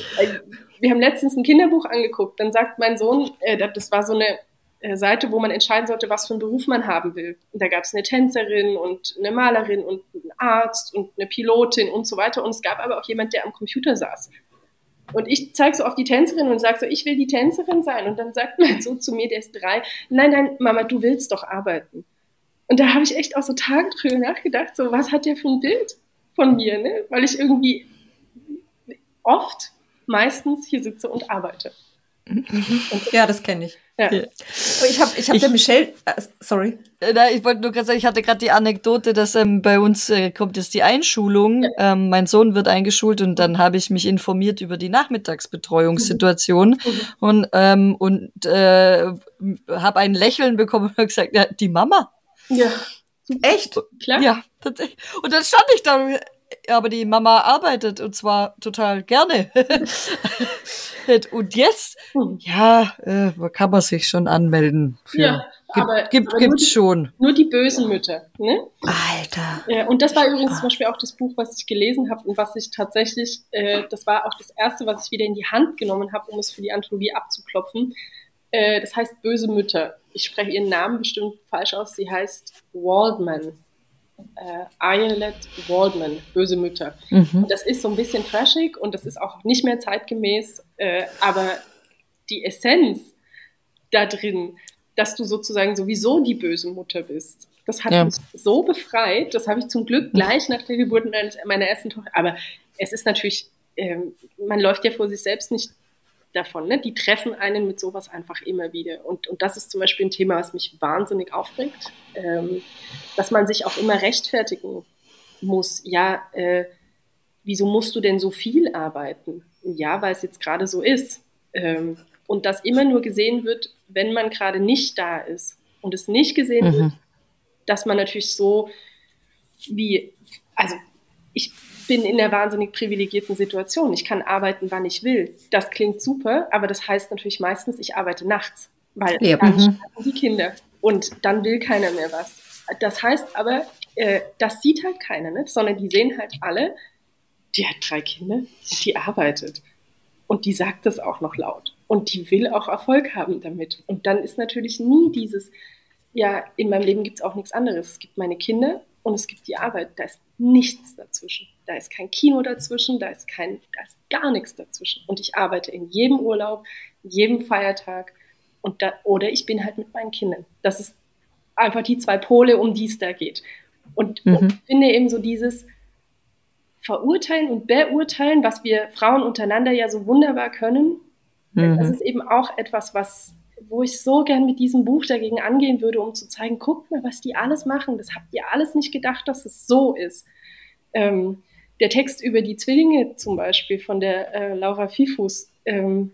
S3: wir haben letztens ein Kinderbuch angeguckt, dann sagt mein Sohn, äh, das war so eine äh, Seite, wo man entscheiden sollte, was für einen Beruf man haben will. Und da gab es eine Tänzerin und eine Malerin und einen Arzt und eine Pilotin und so weiter. Und es gab aber auch jemand, der am Computer saß. Und ich zeige so auf die Tänzerin und sage so, ich will die Tänzerin sein. Und dann sagt mein Sohn zu mir, der ist drei, nein, nein, Mama, du willst doch arbeiten. Und da habe ich echt auch so Tage drüber nachgedacht, so was hat der für ein Bild von mir, ne? Weil ich irgendwie oft meistens hier sitze und arbeite.
S2: Und ja, das kenne ich.
S3: Ja.
S2: Ja. Ich habe ich hab der Michelle, äh, sorry.
S1: Na, ich wollte nur gerade sagen, ich hatte gerade die Anekdote, dass ähm, bei uns äh, kommt jetzt die Einschulung. Ja. Ähm, mein Sohn wird eingeschult und dann habe ich mich informiert über die Nachmittagsbetreuungssituation mhm. und, ähm, und äh, habe ein Lächeln bekommen und habe gesagt, ja, die Mama.
S3: Ja.
S2: Echt?
S1: Klar. Ja, tatsächlich. Und dann stand ich da und aber die Mama arbeitet und zwar total gerne. Und jetzt, hm. ja, äh, kann man sich schon anmelden. Für,
S3: ja,
S1: gibt,
S3: aber,
S1: gibt,
S3: aber
S1: gibt's
S3: nur die,
S1: schon.
S3: Nur die bösen Mütter, ne?
S1: Alter.
S3: Ja, und das war übrigens zum Beispiel auch das Buch, was ich gelesen habe und was ich tatsächlich, äh, das war auch das erste, was ich wieder in die Hand genommen habe, um es für die Anthologie abzuklopfen. Äh, das heißt Böse Mütter. Ich spreche ihren Namen bestimmt falsch aus. Sie heißt Waldman. Äh, Ayelet Waldman, Böse Mütter. Mhm. Und das ist so ein bisschen trashig und das ist auch nicht mehr zeitgemäß, äh, aber die Essenz da drin, dass du sozusagen sowieso die böse Mutter bist, das hat ja. mich so befreit, das habe ich zum Glück gleich nach der Geburt meiner ersten Tochter, aber es ist natürlich, äh, man läuft ja vor sich selbst nicht davon, ne? Die treffen einen mit sowas einfach immer wieder. Und, und das ist zum Beispiel ein Thema, was mich wahnsinnig aufregt, ähm, dass man sich auch immer rechtfertigen muss. Ja, äh, wieso musst du denn so viel arbeiten? Ja, weil es jetzt gerade so ist. Ähm, und das immer nur gesehen wird, wenn man gerade nicht da ist. Und es nicht gesehen mhm. wird, dass man natürlich so wie, also ich bin in einer wahnsinnig privilegierten Situation. Ich kann arbeiten, wann ich will. Das klingt super, aber das heißt natürlich meistens, ich arbeite nachts, weil ja. dann schlafen die Kinder und dann will keiner mehr was. Das heißt aber, äh, das sieht halt keiner, ne? Sondern die sehen halt alle, die hat drei Kinder, die arbeitet und die sagt das auch noch laut und die will auch Erfolg haben damit. Und dann ist natürlich nie dieses, ja, in meinem Leben gibt es auch nichts anderes. Es gibt meine Kinder und es gibt die Arbeit. Da ist nichts dazwischen. Da ist kein Kino dazwischen, da ist, kein, da ist gar nichts dazwischen. Und ich arbeite in jedem Urlaub, in jedem Feiertag. Und da, oder ich bin halt mit meinen Kindern. Das ist einfach die zwei Pole, um die es da geht. Und, mhm. und ich finde eben so dieses Verurteilen und Beurteilen, was wir Frauen untereinander ja so wunderbar können, mhm. das ist eben auch etwas, was, wo ich so gern mit diesem Buch dagegen angehen würde, um zu zeigen, guckt mal, was die alles machen. Das habt ihr alles nicht gedacht, dass es so ist. Ähm, der Text über die Zwillinge zum Beispiel von der äh, Laura Fifus, ähm,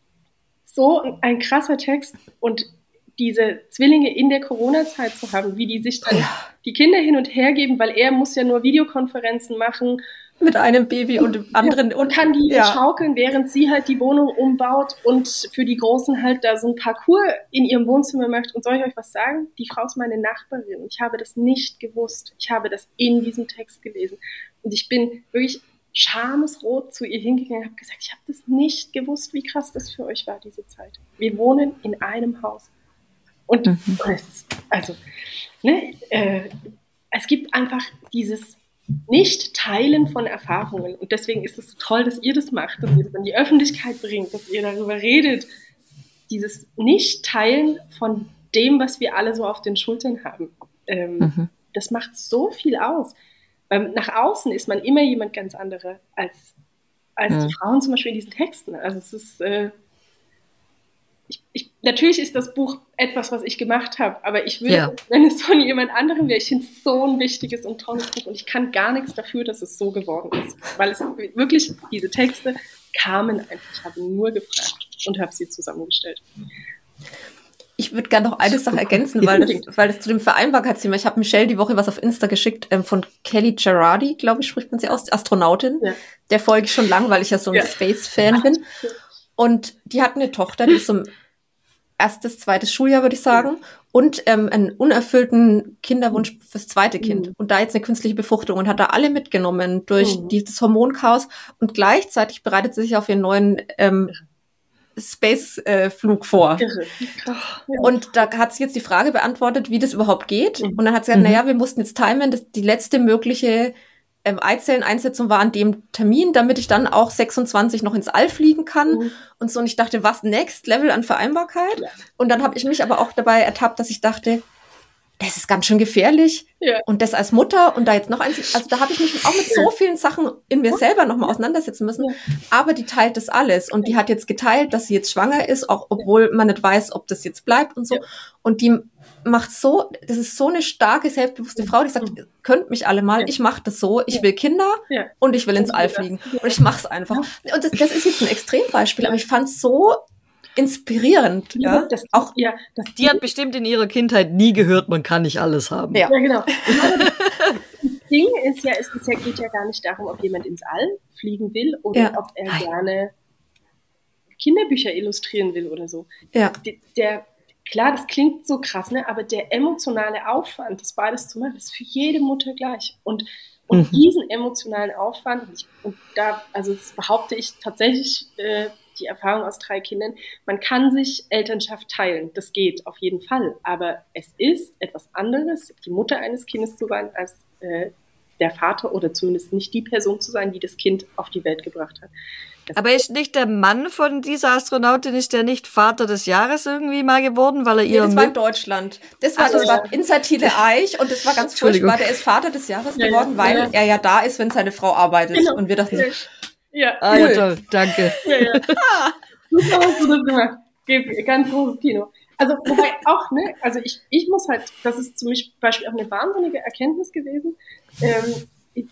S3: so ein krasser Text und diese Zwillinge in der Corona-Zeit zu haben, wie die sich dann ja. die Kinder hin und her geben, weil er muss ja nur Videokonferenzen machen.
S2: Mit einem Baby und dem anderen.
S3: Ja, und kann die ja. schaukeln, während sie halt die Wohnung umbaut und für die Großen halt da so ein Parcours in ihrem Wohnzimmer macht. Und soll ich euch was sagen? Die Frau ist meine Nachbarin. Ich habe das nicht gewusst. Ich habe das in diesem Text gelesen. Und ich bin wirklich schamesrot zu ihr hingegangen und habe gesagt, ich habe das nicht gewusst, wie krass das für euch war, diese Zeit. Wir wohnen in einem Haus. Und mhm. also, ne, äh, es gibt einfach dieses Nicht-Teilen von Erfahrungen. Und deswegen ist es so toll, dass ihr das macht, dass ihr das in die Öffentlichkeit bringt, dass ihr darüber redet. Dieses Nicht-Teilen von dem, was wir alle so auf den Schultern haben. Ähm, mhm. Das macht so viel aus. Weil nach außen ist man immer jemand ganz anderer als, als mhm. die Frauen zum Beispiel in diesen Texten. Also es ist... Äh, Ich, ich, natürlich ist das Buch etwas, was ich gemacht habe, aber ich würde, ja. wenn es von jemand anderem wäre, ich finde es so ein wichtiges und tolles Buch und ich kann gar nichts dafür, dass es so geworden ist, weil es wirklich, diese Texte kamen einfach, ich habe nur gefragt und habe sie zusammengestellt.
S2: Ich würde gerne noch eine Sache ergänzen, weil das, weil das zu dem Vereinbarkeitsthema, ich habe Michelle die Woche was auf Insta geschickt, ähm, von Kelly Gerardi, glaube ich, spricht man sie aus, die Astronautin, ja. der folge ich schon lang, weil ich ja so ein ja. Space-Fan bin. Und die hat eine Tochter, die ist so erstes, zweites Schuljahr, würde ich sagen, und ähm, einen unerfüllten Kinderwunsch fürs zweite Kind. Mhm. Und da jetzt eine künstliche Befruchtung und hat da alle mitgenommen durch mhm. dieses Hormonchaos. Und gleichzeitig bereitet sie sich auf ihren neuen ähm, Space-Flug äh, vor. Irre. Und da hat sie jetzt die Frage beantwortet, wie das überhaupt geht. Mhm. Und dann hat sie gesagt, mhm. naja, wir mussten jetzt timen, dass die letzte mögliche Ähm, Eizelleneinsetzung war an dem Termin, damit ich dann auch sechsundzwanzig noch ins All fliegen kann mhm. und so. Und ich dachte, was, next level an Vereinbarkeit? Ja. Und dann habe ich mich aber auch dabei ertappt, dass ich dachte, das ist ganz schön gefährlich. Ja. Und das als Mutter und da jetzt noch eins, also da habe ich mich auch mit so vielen Sachen in mir selber nochmal auseinandersetzen müssen. Ja. Aber die teilt das alles und die hat jetzt geteilt, dass sie jetzt schwanger ist, auch obwohl man nicht weiß, ob das jetzt bleibt und so. Ja. Und die macht so, das ist so eine starke, selbstbewusste Frau, die sagt, mhm. könnt mich alle mal, ja. ich mache das so, ich ja. will Kinder ja. und ich will ins All fliegen. Ja. Und ich mache es einfach. Und das, das ist jetzt ein Extrembeispiel, aber ich fand es so inspirierend. Ja,
S1: das, auch, ja, das, die hat bestimmt in ihrer Kindheit nie gehört, man kann nicht alles haben.
S3: Ja, ja genau. Das Ding ist ja, es geht ja gar nicht darum, ob jemand ins All fliegen will oder ja. ob er Nein. gerne Kinderbücher illustrieren will oder so.
S2: Ja.
S3: Der, der Klar, das klingt so krass, ne? Aber der emotionale Aufwand, das beides zu machen, ist für jede Mutter gleich. Und, und mhm. diesen emotionalen Aufwand, und da, also das behaupte ich tatsächlich, äh, die Erfahrung aus drei Kindern, man kann sich Elternschaft teilen, das geht auf jeden Fall. Aber es ist etwas anderes, die Mutter eines Kindes zu sein, als äh, der Vater oder zumindest nicht die Person zu sein, die das Kind auf die Welt gebracht hat. Das
S1: Aber ist nicht der Mann von dieser Astronautin, ist der nicht Vater des Jahres irgendwie mal geworden, weil er ihr...
S2: Nee, das war in Deutschland. Das war, das war in Satile Eich und das war ganz furchtbar. Der ist Vater des Jahres ja, geworden, weil ja. er ja da ist, wenn seine Frau arbeitet. Genau. Und wir dachten so,
S3: ja,
S1: ah, cool. ja toll, danke. Ja, ja.
S3: Ah, super hast du das gemacht. Ganz großes Kino. Also, wobei auch, ne, also ich, ich muss halt, das ist zum Beispiel auch eine wahnsinnige Erkenntnis gewesen, ähm,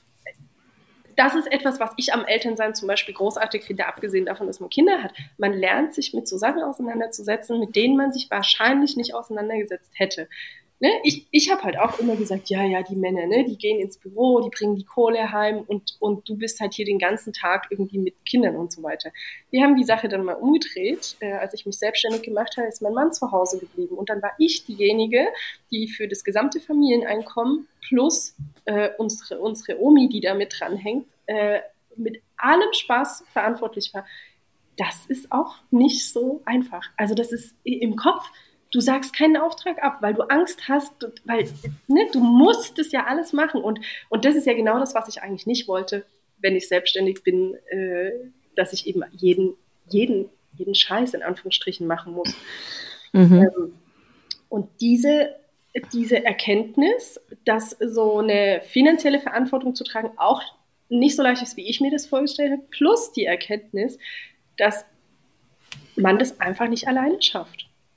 S3: das ist etwas, was ich am Elternsein zum Beispiel großartig finde, abgesehen davon, dass man Kinder hat. Man lernt sich mit so Sachen auseinanderzusetzen, mit denen man sich wahrscheinlich nicht auseinandergesetzt hätte. Ne? Ich, ich habe halt auch immer gesagt, ja, ja, die Männer, ne, die gehen ins Büro, die bringen die Kohle heim und, und du bist halt hier den ganzen Tag irgendwie mit Kindern und so weiter. Wir haben die Sache dann mal umgedreht. Äh, als ich mich selbstständig gemacht habe, ist mein Mann zu Hause geblieben. Und dann war ich diejenige, die für das gesamte Familieneinkommen plus äh, unsere, unsere Omi, die da mit dranhängt, äh, mit allem Spaß verantwortlich war. Das ist auch nicht so einfach. Also das ist im Kopf. Du sagst keinen Auftrag ab, weil du Angst hast, weil ne, du musst das ja alles machen. Und, und das ist ja genau das, was ich eigentlich nicht wollte, wenn ich selbstständig bin, äh, dass ich eben jeden, jeden, jeden Scheiß in Anführungsstrichen machen muss. Mhm. Ähm, und diese, diese Erkenntnis, dass so eine finanzielle Verantwortung zu tragen auch nicht so leicht ist, wie ich mir das vorgestellt habe, plus die Erkenntnis, dass man das einfach nicht alleine schafft.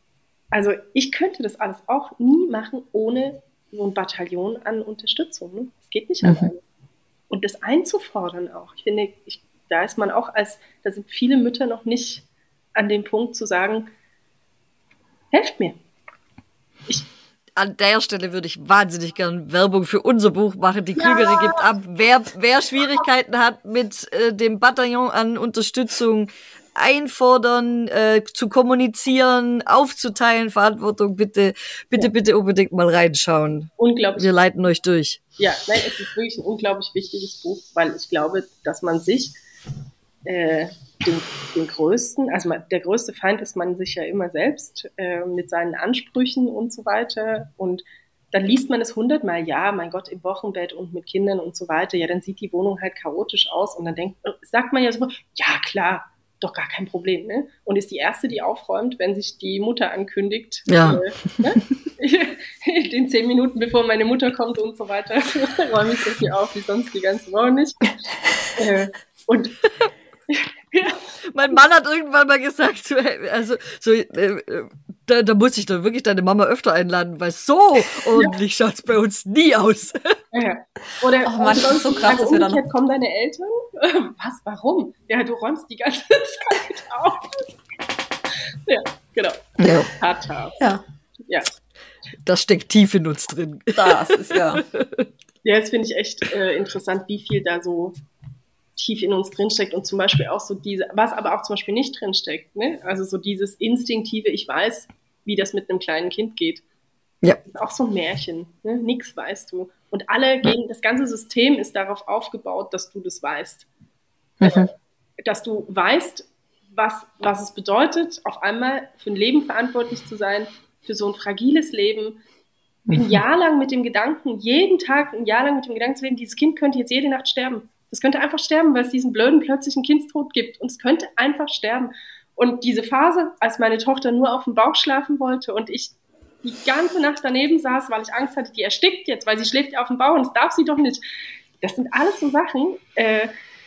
S3: Also ich könnte das alles auch nie machen ohne so ein Bataillon an Unterstützung. Ne? Das geht nicht
S1: Mhm.
S3: alleine. Und das einzufordern auch. Ich finde, ich, da ist man auch als, da sind viele Mütter noch nicht an dem Punkt zu sagen, helft mir. Ich,
S1: An der Stelle würde ich wahnsinnig gern Werbung für unser Buch machen. Die Klügere gibt ab. Wer, wer Schwierigkeiten hat mit äh, dem Bataillon an Unterstützung, einfordern, äh, zu kommunizieren, aufzuteilen, Verantwortung, bitte, bitte,
S3: Ja.
S1: bitte unbedingt mal reinschauen.
S3: unglaublich.
S1: Wir leiten euch durch.
S3: Ja, nein, es ist wirklich ein unglaublich wichtiges Buch, weil ich glaube, dass man sich äh, den, den größten, also man, der größte Feind ist man sich ja immer selbst äh, mit seinen Ansprüchen und so weiter. Und dann liest man es hundertmal, ja, mein Gott, im Wochenbett und mit Kindern und so weiter, ja, dann sieht die Wohnung halt chaotisch aus und dann denkt, sagt man ja so, ja klar, doch gar kein Problem, ne? Und ist die Erste, die aufräumt, wenn sich die Mutter ankündigt.
S1: Ja.
S3: Äh, ne? In zehn Minuten, bevor meine Mutter kommt und so weiter, räume ich so viel auf, wie sonst die ganze Woche nicht. Äh, und
S1: Mein Mann hat irgendwann mal gesagt, so, also so, äh, da, da muss ich doch wirklich deine Mama öfter einladen, weil so ordentlich ja. schaut's bei uns nie aus.
S3: Ja. Oder
S2: oh Mann, das ist so krass, dass wir dann
S3: kommen deine Eltern? Was, warum? Ja, du räumst die ganze Zeit auf. Ja, genau.
S1: Ja.
S3: Tata.
S2: Ja.
S3: Ja.
S1: Das steckt tief in uns drin.
S2: Das ist ja.
S3: Ja, jetzt finde ich echt äh, interessant, wie viel da so tief in uns drinsteckt und zum Beispiel auch so diese, was aber auch zum Beispiel nicht drinsteckt, ne? Also so dieses instinktive, ich weiß, wie das mit einem kleinen Kind geht.
S1: Ja.
S3: Das ist auch so ein Märchen, ne? Nix weißt du. Und alle gehen, das ganze System ist darauf aufgebaut, dass du das weißt.
S1: Mhm.
S3: Dass du weißt, was, was es bedeutet, auf einmal für ein Leben verantwortlich zu sein, für so ein fragiles Leben, ein Jahr lang mit dem Gedanken, jeden Tag ein Jahr lang mit dem Gedanken zu leben, dieses Kind könnte jetzt jede Nacht sterben. Es könnte einfach sterben, weil es diesen blöden plötzlichen Kindstod gibt. Und es könnte einfach sterben. Und diese Phase, als meine Tochter nur auf dem Bauch schlafen wollte und ich die ganze Nacht daneben saß, weil ich Angst hatte, die erstickt jetzt, weil sie schläft ja auf dem Bauch und das darf sie doch nicht. Das sind alles so Sachen, äh,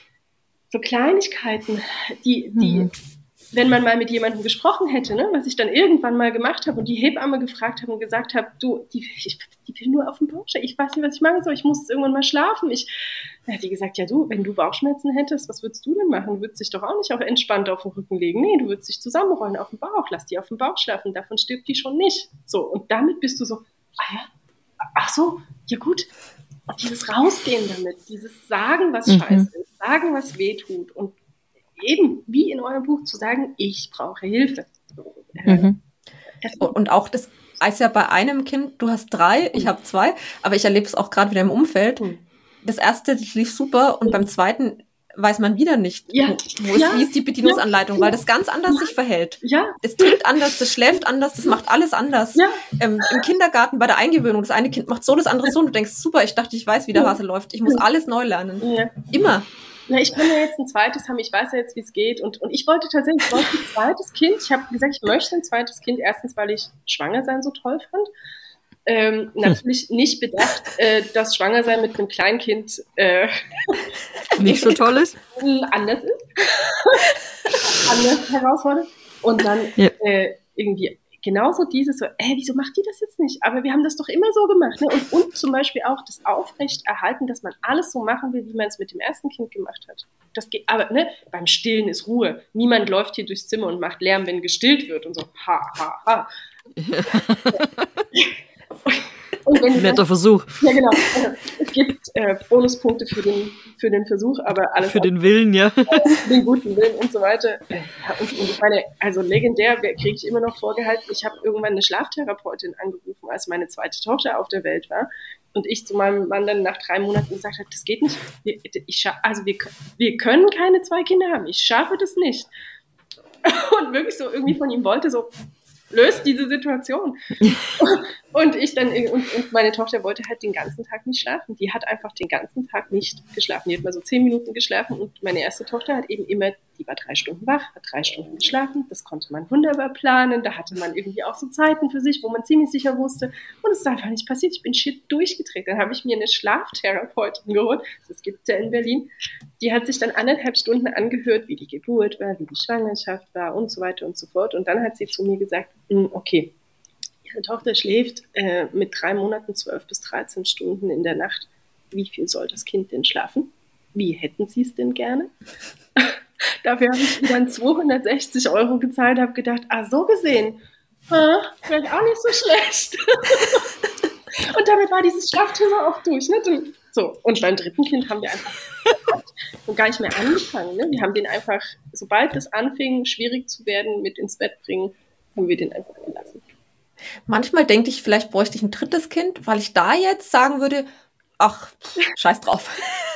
S3: so Kleinigkeiten, die, die mhm. wenn man mal mit jemandem gesprochen hätte, ne, was ich dann irgendwann mal gemacht habe und die Hebamme gefragt habe und gesagt habe, du, die, ich, die will nur auf dem Bauch, ich weiß nicht, was ich machen soll, ich muss irgendwann mal schlafen. Ich, dann hat die gesagt, ja du, wenn du Bauchschmerzen hättest, was würdest du denn machen? Du würdest dich doch auch nicht auch entspannt auf den Rücken legen. Nee, du würdest dich zusammenrollen auf dem Bauch, lass die auf dem Bauch schlafen, davon stirbt die schon nicht. So, und damit bist du so, ah ja, ach so, ja gut. Und dieses Rausgehen damit, dieses Sagen, was mhm. scheiße ist, Sagen, was weh tut und eben wie in eurem Buch zu sagen, ich brauche Hilfe.
S2: Mhm. Und auch das heißt ja bei einem Kind, du hast drei, ich habe zwei, aber ich erlebe es auch gerade wieder im Umfeld. Das erste das lief super und beim zweiten weiß man wieder nicht,
S3: ja.
S2: wo ist,
S3: ja.
S2: wie ist die Bedienungsanleitung, ja. weil das ganz anders ja. sich verhält.
S3: Ja.
S2: Es trinkt anders, das schläft anders, das macht alles anders.
S3: Ja.
S2: Ähm, Im Kindergarten bei der Eingewöhnung, das eine Kind macht so, das andere so und du denkst, super, ich dachte, ich weiß, wie der Hase läuft. Ich muss alles neu lernen.
S3: Ja.
S2: Immer.
S3: Ja, ich kann ja jetzt ein zweites haben, ich weiß ja jetzt, wie es geht. Und, und ich wollte tatsächlich ich wollte ein zweites Kind. Ich habe gesagt, ich möchte ein zweites Kind. Erstens, weil ich Schwanger sein so toll fand. Ähm, natürlich nicht bedacht, äh, dass Schwangersein mit einem Kleinkind äh,
S1: nicht so toll ist.
S3: anders ist. anders herausfordernd. Und dann ja. äh, irgendwie genauso dieses so, ey, wieso macht die das jetzt nicht? Aber wir haben das doch immer so gemacht. Ne? Und, und zum Beispiel auch das Aufrechterhalten, dass man alles so machen will, wie man es mit dem ersten Kind gemacht hat. Das geht, aber ne, beim Stillen ist Ruhe. Niemand läuft hier durchs Zimmer und macht Lärm, wenn gestillt wird und so, ha, ha, ha. Und wenn
S1: Netter dann, Versuch.
S3: Ja, genau. Also, es gibt äh, Bonuspunkte für den, für den Versuch, aber alles.
S1: Für den Willen, ja.
S3: Für den guten Willen und so weiter. Ja, und, und ich meine, also legendär kriege ich immer noch vorgehalten. Ich habe irgendwann eine Schlaftherapeutin angerufen, als meine zweite Tochter auf der Welt war. Und ich zu meinem Mann dann nach drei Monaten gesagt habe, das geht nicht. Wir, ich, also wir, wir können keine zwei Kinder haben. Ich schaffe das nicht. Und wirklich so irgendwie von ihm wollte so, löst diese Situation. Und ich dann, und, und meine Tochter wollte halt den ganzen Tag nicht schlafen. Die hat einfach den ganzen Tag nicht geschlafen. Die hat mal so zehn Minuten geschlafen und meine erste Tochter hat eben immer, die war drei Stunden wach, hat drei Stunden geschlafen. Das konnte man wunderbar planen. Da hatte man irgendwie auch so Zeiten für sich, wo man ziemlich sicher wusste. Und es ist einfach nicht passiert. Ich bin shit durchgedreht. Dann habe ich mir eine Schlaftherapeutin geholt. Das gibt es ja in Berlin. Die hat sich dann anderthalb Stunden angehört, wie die Geburt war, wie die Schwangerschaft war und so weiter und so fort. Und dann hat sie zu mir gesagt, okay, Ihre Tochter schläft äh, mit drei Monaten zwölf bis dreizehn Stunden in der Nacht. Wie viel soll das Kind denn schlafen? Wie hätten Sie es denn gerne? Dafür habe ich dann zweihundertsechzig Euro gezahlt, habe gedacht, ah, so gesehen, ah, vielleicht auch nicht so schlecht. Und damit war dieses Schlafthema auch durch. Ne? So, und beim dritten Kind haben wir einfach und gar nicht mehr angefangen. Ne? Wir haben den einfach, sobald es anfing, schwierig zu werden, mit ins Bett bringen, haben wir den einfach gelassen.
S2: Manchmal denke ich, vielleicht bräuchte ich ein drittes Kind, weil ich da jetzt sagen würde, ach, scheiß drauf.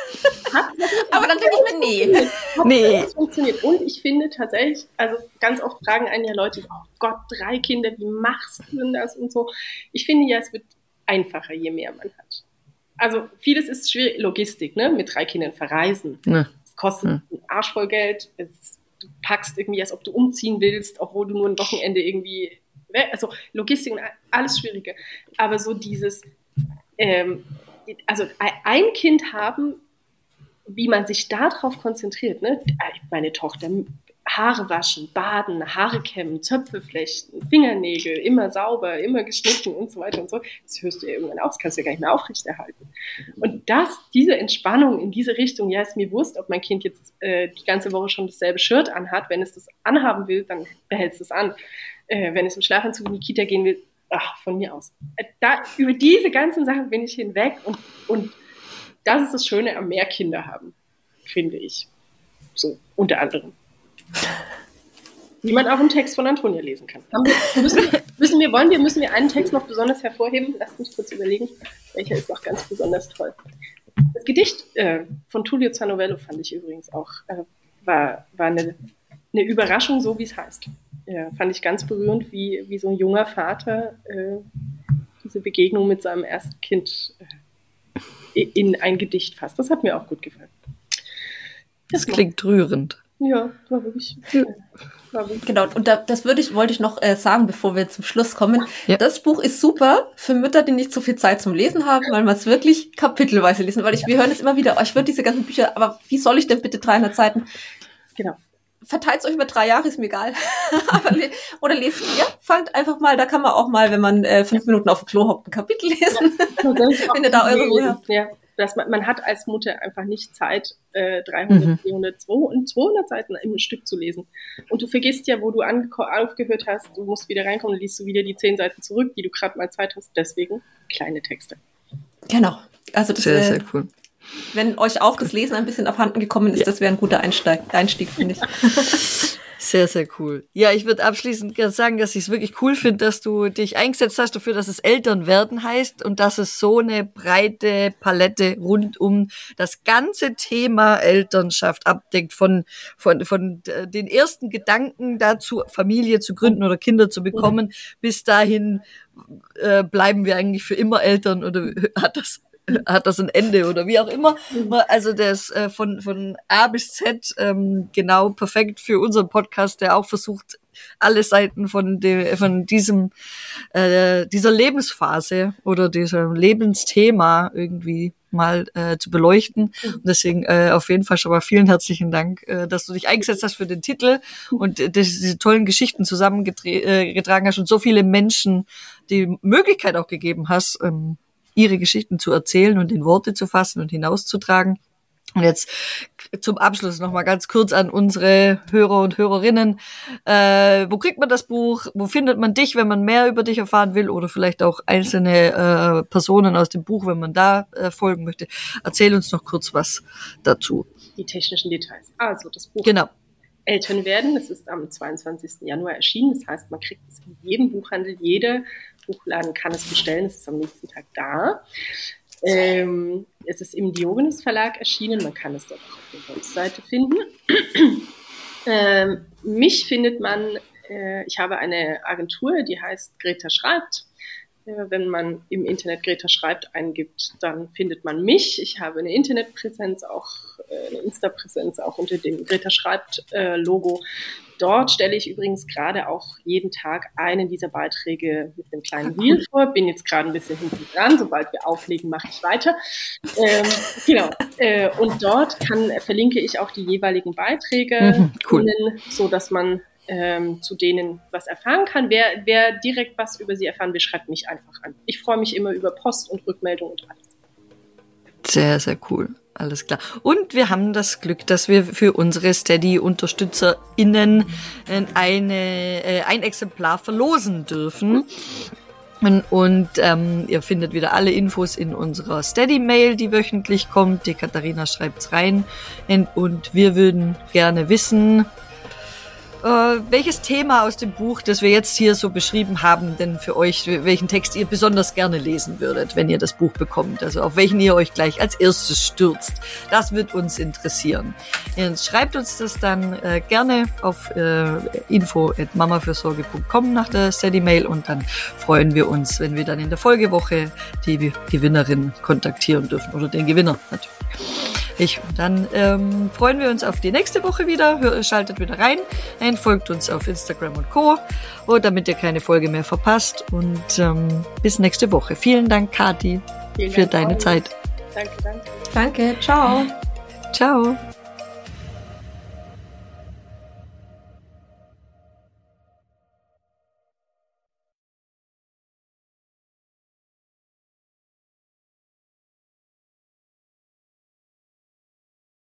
S2: Aber dann denke ich mir, nee.
S3: Nee. Das funktioniert. Und ich finde tatsächlich, also ganz oft fragen einen ja Leute, oh Gott, drei Kinder, wie machst du denn das und so. Ich finde ja, es wird einfacher, je mehr man hat. Also vieles ist schwierig, Logistik, ne? Mit drei Kindern verreisen. Es ja. kostet ja. einen Arsch voll Geld. Es, du packst irgendwie, als ob du umziehen willst, obwohl du nur ein Wochenende irgendwie, also Logistik und alles Schwierige. Aber so dieses, ähm, also ein Kind haben, wie man sich darauf konzentriert, ne? Meine Tochter, Haare waschen, baden, Haare kämmen, Zöpfe flechten, Fingernägel, immer sauber, immer geschnitten und so weiter und so. Das hörst du ja irgendwann auf, das kannst du ja gar nicht mehr aufrechterhalten. Und das, diese Entspannung in diese Richtung, ja, ist mir bewusst, ob mein Kind jetzt äh, die ganze Woche schon dasselbe Shirt anhat. Wenn es das anhaben will, dann behält es das an. Äh, wenn es im Schlafanzug in die Kita gehen will, ach, von mir aus. Äh, da, über diese ganzen Sachen bin ich hinweg und, und das ist das Schöne am mehr Kinder haben, finde ich. So, unter anderem. Wie man auch im Text von Antonia lesen kann. Wir, müssen, müssen wir, wollen wir, müssen wir einen Text noch besonders hervorheben? Lasst mich kurz überlegen, welcher ist noch ganz besonders toll. Das Gedicht äh, von Tullio Zanovello fand ich übrigens auch, äh, war, war eine, eine Überraschung, so wie es heißt. Ja, fand ich ganz berührend, wie, wie so ein junger Vater äh, diese Begegnung mit seinem ersten Kind äh, in ein Gedicht fasst. Das hat mir auch gut gefallen.
S1: Das, das klingt rührend.
S3: Ja, war wirklich. War wirklich.
S2: Genau, und da, das würde ich, wollte ich noch äh, sagen, bevor wir zum Schluss kommen. Ja. Das Buch ist super für Mütter, die nicht so viel Zeit zum Lesen haben, weil man es wirklich kapitelweise lesen, weil ich, wir hören es immer wieder, oh, ich würde diese ganzen Bücher, aber wie soll ich denn bitte dreihundert Seiten?
S3: Genau.
S2: Verteilt es euch über drei Jahre, ist mir egal. aber, oder lest, ja, fangt einfach mal, da kann man auch mal, wenn man äh, fünf Minuten auf dem Klo hockt, ein Kapitel lesen. Ja, wenn ihr da eure Ruhe habt.
S3: Ja. Dass man, man hat als Mutter einfach nicht Zeit, äh, dreihundert, mhm. vierhundert, zweihundert Seiten im Stück zu lesen. Und du vergisst ja, wo du ange- aufgehört hast, du musst wieder reinkommen, dann liest du wieder die zehn Seiten zurück, die du gerade mal Zeit hast. Deswegen kleine Texte.
S2: Genau. Also das,
S1: sehr, sehr cool.
S2: Wenn euch auch das Lesen ein bisschen abhanden gekommen ist, ja. das wäre ein guter Einstieg, Einstieg finde ich.
S1: Sehr, sehr cool. Ja, ich würde abschließend sagen, dass ich es wirklich cool finde, dass du dich eingesetzt hast dafür, dass es Elternwerden heißt und dass es so eine breite Palette rund um das ganze Thema Elternschaft abdeckt, von, von, von den ersten Gedanken dazu, Familie zu gründen oder Kinder zu bekommen, bis dahin äh, bleiben wir eigentlich für immer Eltern oder hat das hat das ein Ende oder wie auch immer. Also das äh, von von A bis Z ähm, genau perfekt für unseren Podcast, der auch versucht, alle Seiten von dem von diesem äh, dieser Lebensphase oder diesem Lebensthema irgendwie mal äh, zu beleuchten. Und deswegen äh, auf jeden Fall schon mal vielen herzlichen Dank, äh, dass du dich eingesetzt hast für den Titel und äh, diese tollen Geschichten zusammengetragen hast und so viele Menschen die Möglichkeit auch gegeben hast, ähm, ihre Geschichten zu erzählen und in Worte zu fassen und hinauszutragen. Und jetzt zum Abschluss noch mal ganz kurz an unsere Hörer und Hörerinnen. Äh, wo kriegt man das Buch? Wo findet man dich, wenn man mehr über dich erfahren will? Oder vielleicht auch einzelne äh, Personen aus dem Buch, wenn man da äh, folgen möchte. Erzähl uns noch kurz was dazu.
S3: Die technischen Details. Also das Buch
S1: genau.
S3: Eltern werden, das ist am zweiundzwanzigsten Januar erschienen. Das heißt, man kriegt es in jedem Buchhandel, jeder Buchladen kann es bestellen, es ist am nächsten Tag da. Ähm, es ist im Diogenes Verlag erschienen, man kann es dort auch auf der Webseite finden. ähm, mich findet man, äh, ich habe eine Agentur, die heißt Greta Schreibt. Äh, wenn man im Internet Greta Schreibt eingibt, dann findet man mich. Ich habe eine Internetpräsenz, auch äh, eine Insta-Präsenz, auch unter dem Greta Schreibt äh, Logo. Dort stelle ich übrigens gerade auch jeden Tag einen dieser Beiträge mit einem kleinen Reel vor. Bin jetzt gerade ein bisschen hinten dran. Sobald wir auflegen, mache ich weiter. Ähm, genau. Äh, und dort kann, verlinke ich auch die jeweiligen Beiträge,
S1: mhm, cool.
S3: so dass man ähm, zu denen was erfahren kann. Wer, wer direkt was über sie erfahren will, schreibt mich einfach an. Ich freue mich immer über Post und Rückmeldung und alles.
S1: Sehr, sehr cool. Alles klar. Und wir haben das Glück, dass wir für unsere Steady-UnterstützerInnen eine, äh, ein Exemplar verlosen dürfen. Und, und ähm, ihr findet wieder alle Infos in unserer Steady-Mail, die wöchentlich kommt. Die Katharina schreibt's rein. Und, und wir würden gerne wissen, äh, welches Thema aus dem Buch, das wir jetzt hier so beschrieben haben, denn für euch, welchen Text ihr besonders gerne lesen würdet, wenn ihr das Buch bekommt. Also auf welchen ihr euch gleich als erstes stürzt. Das wird uns interessieren. Ihr schreibt uns das dann äh, gerne auf äh, info at mamafürsorge punkt com nach der Steady-Mail und dann freuen wir uns, wenn wir dann in der Folgewoche die Gewinnerin kontaktieren dürfen oder den Gewinner natürlich. Ich, dann ähm, freuen wir uns auf die nächste Woche wieder. Hör, schaltet wieder rein. Ein, folgt uns auf Instagram und Co. Und damit ihr keine Folge mehr verpasst. Und ähm, bis nächste Woche. Vielen Dank, Kathi, Vielen für Dank, deine Zeit.
S3: Danke, danke.
S2: Danke, ciao.
S1: Ciao.